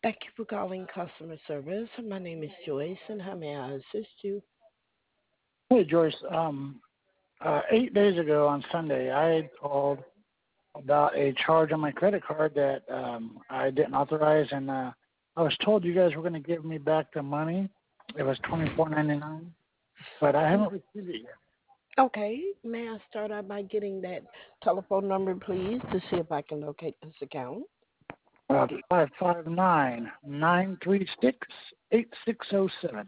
Thank you for calling customer service. My name is Joyce, and how may I assist you? Hey, Joyce. 8 days ago on Sunday, I called about a charge on my credit card that I didn't authorize, and I was told you guys were going to give me back the money. It was $24.99, but I Mm, haven't received it yet. Okay, may I start out by getting that telephone number, please, to see if I can locate this account? 559-936-8607.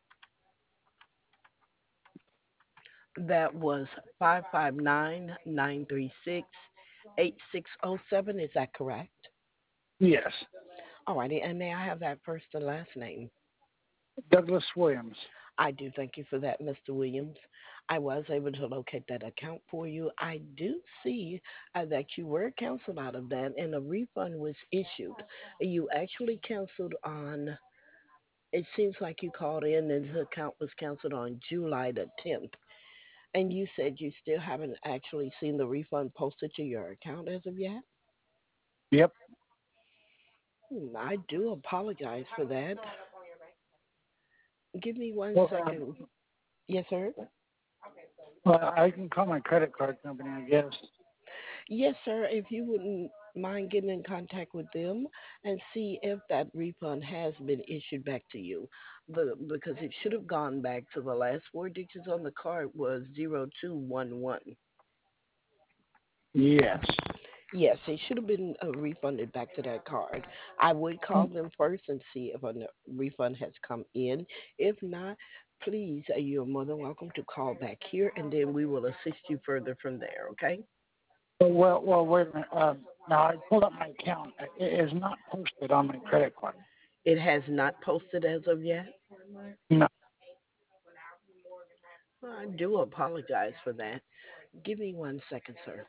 That was 559-936-8607. Is that correct? Yes, Alrighty, and may I have that first and last name? Douglas Williams. I do thank you for that, Mr. Williams. I was able to locate that account for you. I do see that you were canceled out of that and a refund was issued. You actually canceled on, it seems like you called in and the account was canceled on July the 10th. And you said you still haven't actually seen the refund posted to your account as of yet? Yep. I do apologize for that. Give me one Well, second. Yes, sir. well, I can call my credit card company, I guess. Yes, sir. If you wouldn't mind getting in contact with them and see if that refund has been issued back to you, because it should have gone back to the last four digits on the card was 0211. Yes. Yes, it should have been refunded back to that card. I would call them first and see if a refund has come in. If not, please, you're more than welcome to call back here, and then we will assist you further from there. Okay? Well, wait a minute. Now I pulled up my account. It is not posted on my credit card. It has not posted as of yet. No. Well, I do apologize for that. Give me one second, sir.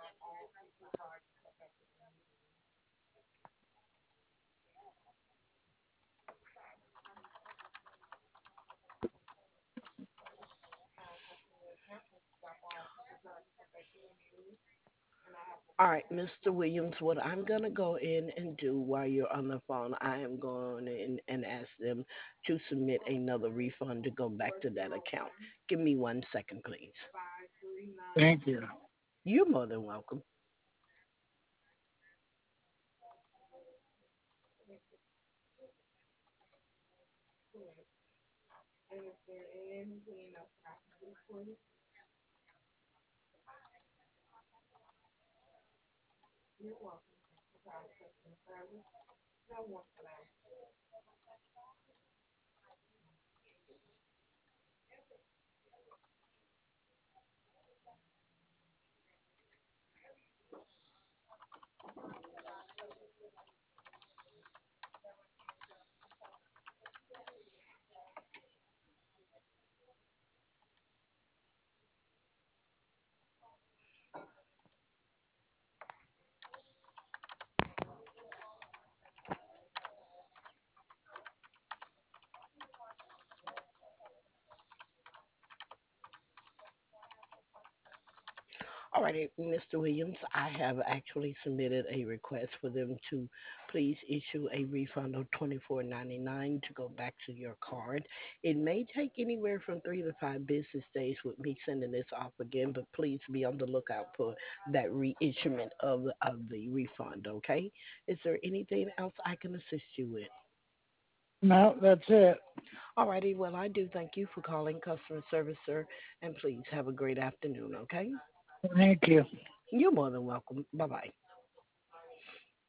All right, Mr. Williams, what I'm going to go in and do while you're on the phone, I am going in and ask them to submit another refund to go back to that account. Give me one second, please. Thank you. You're more than welcome. All righty, Mr. Williams, I have actually submitted a request for them to please issue a refund of $24.99 to go back to your card. It may take anywhere from 3 to 5 business days with me sending this off again, but please be on the lookout for that reissuement of the refund, okay? Is there anything else I can assist you with? No, that's it. All righty, well, I do thank you for calling customer service, sir, and please have a great afternoon, okay? Thank you. You're more than welcome. Bye bye.